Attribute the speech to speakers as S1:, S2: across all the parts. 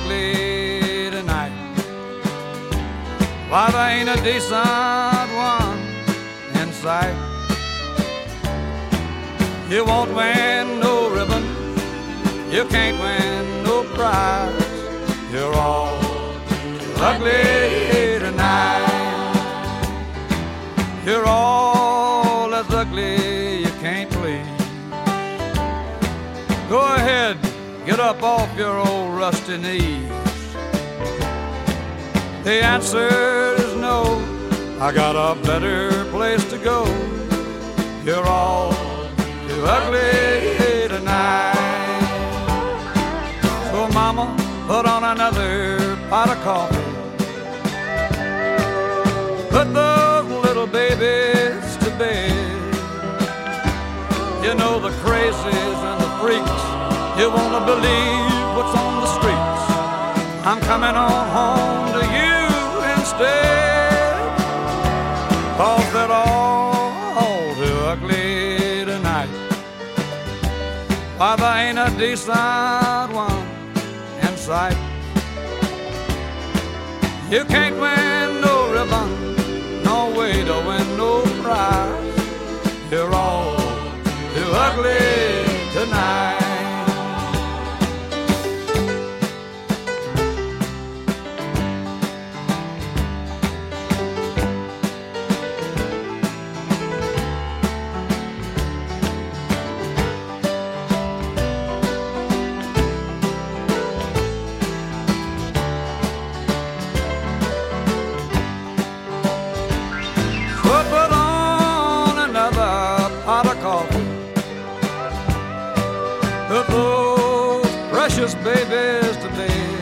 S1: ugly tonight. Why, there ain't a decent one in sight. You won't win no ribbon, you can't win no prize. You're all ugly tonight. You're all as ugly you can't please. Go ahead, get up off your old rusty knees. The answer is no, I got a better place to go. You're all too ugly tonight. So mama, put on another pot of coffee. Put those little babies to bed. You know the crazies and the freaks, you wanna believe what's on the streets. I'm coming on home to you instead, 'cause they're all too ugly tonight. Why, there ain't a decent one in sight. You can't win no ribbon, no way to win no prize. You're all too ugly tonight. Put those precious babies to bed.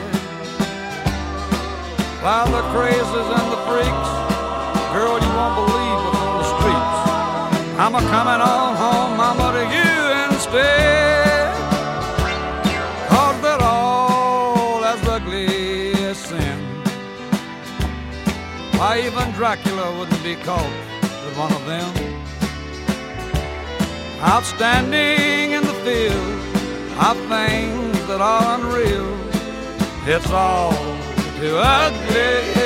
S1: While the crazies and the freaks, girl, you won't believe what's on the streets. I'm a-coming on home, mama, to you instead, 'cause they're all as ugly as sin. Why, even Dracula wouldn't be caught with one of them. Outstanding in the field of things that are unreal. It's all too ugly